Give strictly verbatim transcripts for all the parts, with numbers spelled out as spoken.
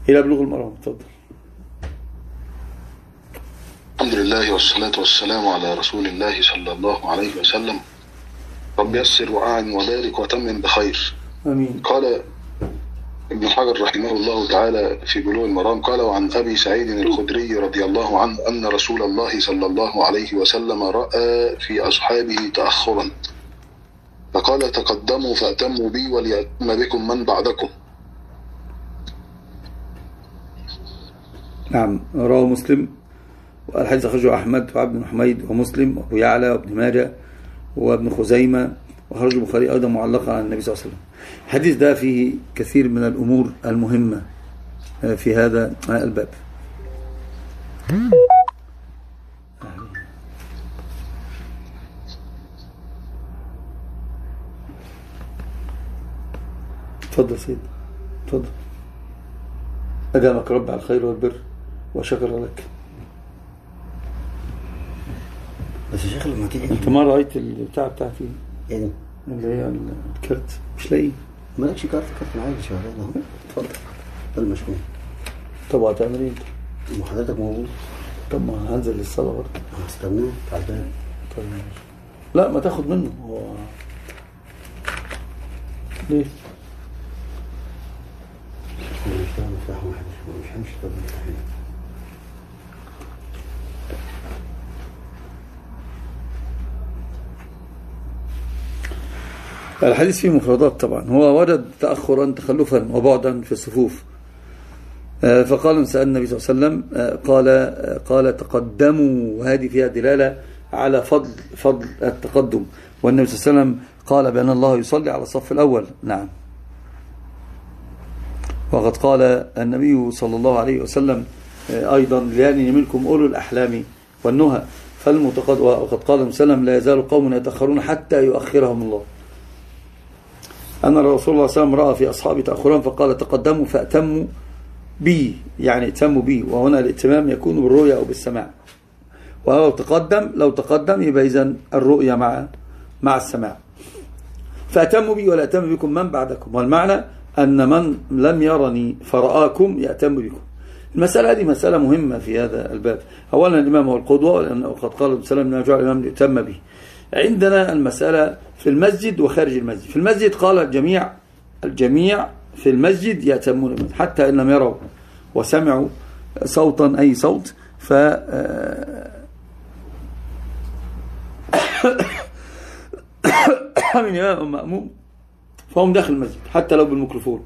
إلى بلوغ المرام. تفضل. الحمد لله والصلاة والسلام على رسول الله صلى الله عليه وسلم. رب يسر وأعن وبارك وتمم بخير. آمين. قال ابن حجر رحمه الله تعالى في بلوغ المرام، قال: وعن أبي سعيد الخدري رضي الله عنه أن رسول الله صلى الله عليه وسلم رأى في أصحابه تأخرا فقال: تقدموا فأتموا بي وليأتم بكم من بعدكم. نعم، رواه مسلم، والحديث أخرجه أحمد وعبد بن حميد ومسلم وأبو يعلى وابن ماجه وابن خزيمة، وخرج البخاري أيضا معلقا عن النبي صلى الله عليه وسلم. الحديث ده فيه كثير من الأمور المهمة في هذا الباب. تفضل سيد، تفضل. أدامك رب على الخير والبر وشكر لك. بس يا شيخ لما تيجي انت ما رأيت البتاع بتاعتي يعني اللي هي الكرت؟ مش لاقيه. مالكش كارت؟ كارت معايا شغال اهو. اتفضل. المشكور. طب هتعمل ايه انت؟ وحضرتك موجود. طب ما هنزل للصلاة برضه. هستناه تعبان. طيب ماشي. لا ما تاخد منه هو. ليه؟ مش فاهم مفتاح واحد مش همشي. طب مفتاحين. الحديث فيه مفردات طبعا. هو وجد تأخرا تخلفا وبعدا في الصفوف، فقال سأل النبي صلى الله عليه وسلم قال قال تقدموا، وهذه فيها دلالة على فضل فضل التقدم. والنبي صلى الله عليه وسلم قال بأن الله يصلي على الصف الأول. نعم. وقد قال النبي صلى الله عليه وسلم أيضا: ليأني منكم أولو الأحلام والنهى فالمتقدم. وقد قال النبي صلى الله عليه وسلم: لا يزال قوم يتأخرون حتى يؤخرهم الله. أن رسول الله صلى الله عليه وسلم رأى في أصحابه تأخرا فقال: تقدموا فأتموا بي، يعني اتموا بي. وهنا الاتمام يكون بالرؤية أو بالسماع. ولو تقدم لو تقدم يبقى إذن الرؤية مع مع السماع. فأتموا بي ولا أتم بكم من بعدكم. والمعنى أن من لم يرني فرآكم يأتم بكم. المسألة هذه مسألة مهمة في هذا الباب. أولا الإمام هو القدوة، لأنه قد قال النبي صلى الله عليه وسلم: جعل الإمام ليؤتم به. عندنا المسألة في المسجد وخارج المسجد. في المسجد قال الجميع الجميع في المسجد يأتمون المسجد حتى إن لم يروا وسمعوا صوتا أي صوت. ف من إمام مأموم فهم داخل المسجد حتى لو بالميكروفون.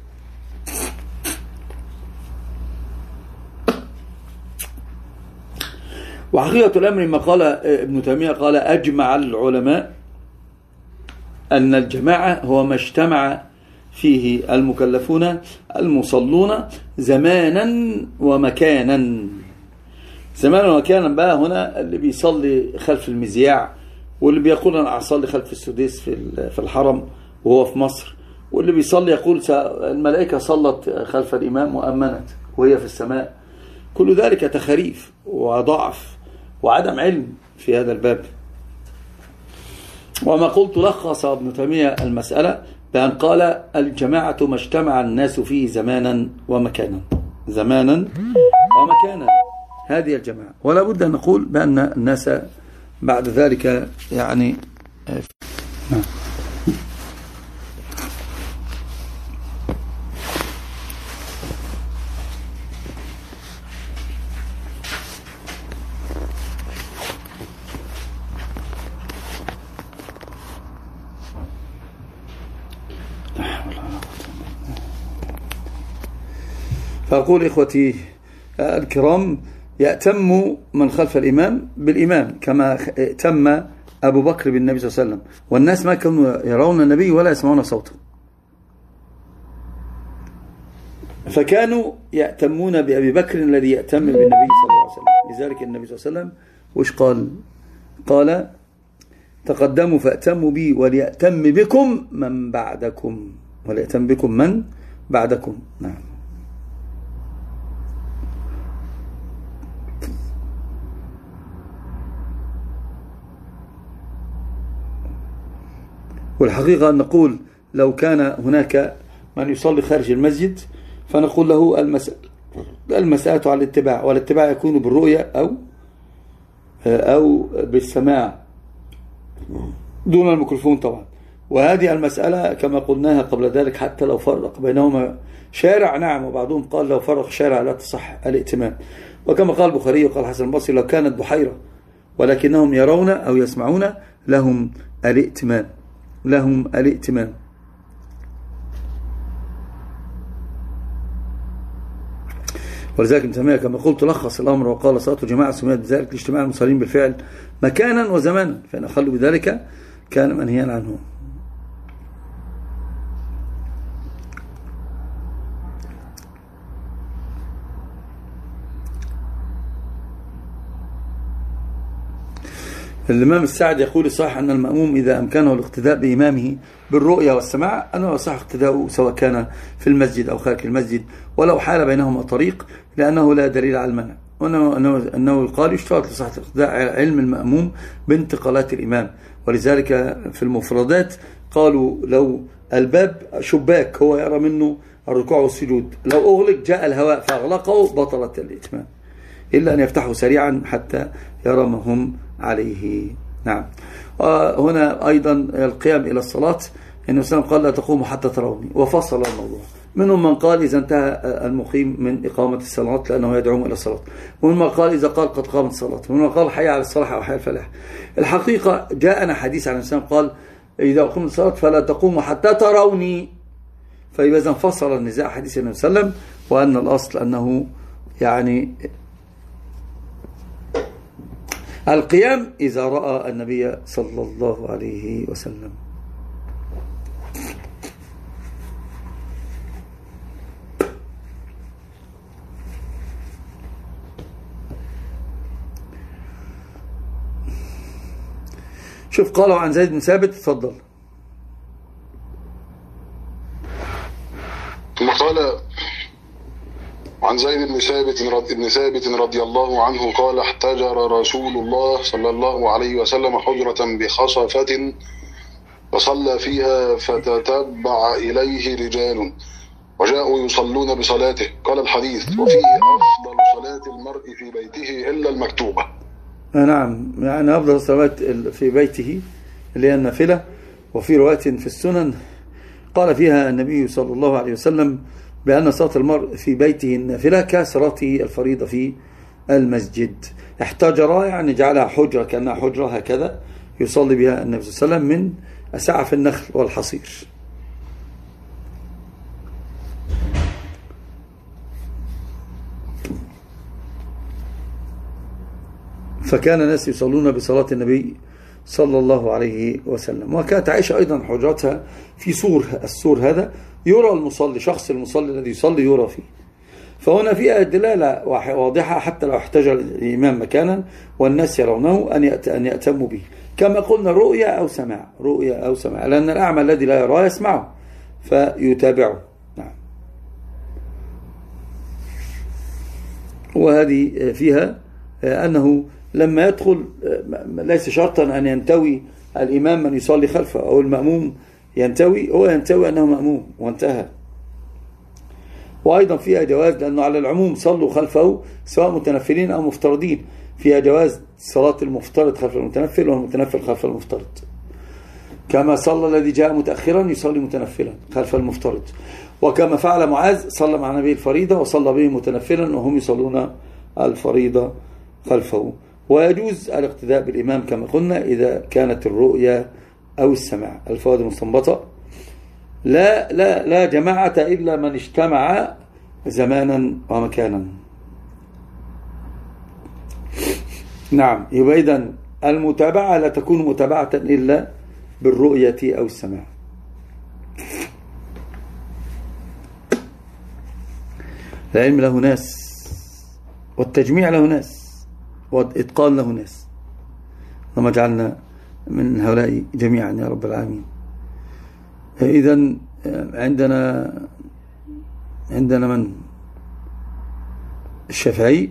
وحقيقة الأمر ما قال ابن تيمية قال: أجمع العلماء أن الجماعة هو ما اجتمع فيه المكلفون المصلون زمانا ومكانا. زمانا ومكانا بقى هنا اللي بيصلي خلف المذياع، واللي بيقول أنا أصلي خلف السديس في الحرم وهو في مصر، واللي بيصلي يقول الملائكة صلت خلف الإمام وأمنت وهي في السماء. كل ذلك تخريف وضعف وعدم علم في هذا الباب. وما قلت لخص ابن تيمية المسألة بأن قال: الجماعة ما اجتمع الناس فيه زمانا ومكانا. زمانا ومكانا هذه الجماعة. ولا بد أن نقول بأن الناس بعد ذلك يعني فأقول إخوتي الكرام: يأتم من خلف الإمام بالإمام كما تم أبو بكر بالنبي صلى الله عليه وسلم. والناس ما كانوا يرون النبي ولا يسمعون صوته، فكانوا يأتمون بأبي بكر الذي يأتم بالنبي صلى الله عليه وسلم. لذلك النبي صلى الله عليه وسلم وش قال؟ قال: تقدموا فأتموا بي وليأتم بكم من بعدكم. وليأتم بكم من بعدكم. نعم. والحقيقة أن نقول لو كان هناك من يصلي خارج المسجد فنقول له المسألة المسألة على الاتباع، والاتباع يكون بالرؤية أو أو بالسماع دون الميكروفون طبعا. وهذه المسألة كما قلناها قبل ذلك حتى لو فرق بينهما شارع، نعم، وبعضهم قال لو فرق شارع لا تصح الائتمان. وكما قال البخاري وقال حسن البصري لو كانت بحيرة ولكنهم يرون أو يسمعون لهم الائتمان لهم الائتمان. ولذلك ابن تيمية كما قلت لخص الأمر وقال صلاة الجماعة سميت بذلك لاجتماع المصلين بالفعل مكانا وزمانا، فإن أخلوا بذلك كان منهيا عنه. الإمام السعد يقول صح أن المأموم إذا أمكنه الاقتداء بإمامه بالرؤية والسماع أنه صح اقتداؤه سواء كان في المسجد أو خارج المسجد ولو حال بينهما طريق، لأنه لا دليل على المنع. وأنه أنه يقال يشترط لصحة الاقتداء علم المأموم بانتقالات الإمام. ولذلك في المفردات قالوا لو الباب شباك هو يرى منه الركوع والسجود، لو أغلق جاء الهواء فأغلقه بطلت الإتمام، إلا أن يفتحوا سريعا حتى يرى ما هم عليه. نعم. وهنا أيضا القيام إلى الصلاة، النبي صلى الله عليه وسلم قال لا تقوموا حتى تروني، وفصل الموضوع. منهم من قال إذا انتهى المقيم من إقامة الصلاة لأنه يدعوهم إلى الصلاة، ومن من قال إذا قال قد قامت الصلاة، ومن من قال حي على الصلاح أو حي على الفلاح. الحقيقة جاءنا حديث عن الإنسان قال إذا أقيمت الصلاة فلا تقوموا حتى تروني، فإذا انفصل النزاع حديث النبي صلى الله عليه وسلم، وأن الأصل أنه يعني القيام إذا رأى النبي صلى الله عليه وسلم. شوف قالوا عن زيد بن ثابت، تفضل. ثم قال عن زيد بن ثابت بن ثابت رضي الله عنه قال احتجر رسول الله صلى الله عليه وسلم حجرة بخصفة وصلى فيها فتتبع إليه رجال وجاءوا يصلون بصلاته. قال الحديث وفيه أفضل صلاة المرء في بيته إلا المكتوبة. نعم، يعني أفضل الصلاة في بيته اللي هي النافلة. وفي رواية في السنن قال فيها النبي صلى الله عليه وسلم بأن صلاة المرء في بيته النافلة كصلاته الفريضة في المسجد. احتجر يعني جعلها حجرة كأنها حجرة هكذا يصلي بها النبي صلى الله عليه وسلم من أسعف النخل والحصير. فكان الناس يصلون بصلاة النبي صلى الله عليه وسلم. وكانت عائشة أيضا حجرتها في سور، السور هذا يرى المصلي، شخص المصلي الذي يصلي يرى فيه. فهنا فيها دلالة واضحة حتى لو احتجر الإمام مكانا والناس يرونه أن يأتموا به، كما قلنا رؤية أو سماع، رؤية أو سماع، لأن الأعمى الذي لا يراه يسمعه فيتابعه. نعم. وهذه فيها أنه لما يدخل ليس شرطا أن ينتوي الإمام من يصلي خلفه أو المأموم ينتوي، هو ينتوي أنه مأموم وانتهى. وأيضا فيها جواز، لأنه على العموم صلوا خلفه سواء متنفلين أو مفترضين، فيها جواز صلاة المفترض خلف المتنفل والمتنفل خلف المفترض، كما صلى الذي جاء متأخرا يصلي متنفلا خلف المفترض، وكما فعل معاذ صلى مع نبي الفريضة وصلى به متنفلا وهم يصلون الفريضة خلفه. ويجوز الاقتداء بالإمام كما قلنا إذا كانت الرؤية أو السماع. الفوائد المستنبطة: لا لا لا جماعة إلا من اجتمع زمانا ومكانا. نعم، يبقى إذن المتابعة لا تكون متابعة إلا بالرؤية أو السماع. العلم له ناس، والتجميع له ناس، والإتقان له ناس، وما جعلنا من هؤلاء جميعا يا رب العالمين. إذن عندنا عندنا من الشافعي